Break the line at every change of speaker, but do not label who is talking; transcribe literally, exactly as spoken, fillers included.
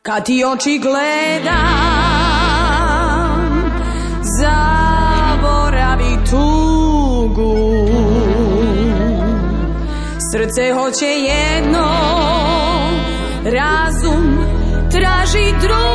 Kad ti oči gledam, zaboravi tugu. Srce hoće jedno, razum traži drugo.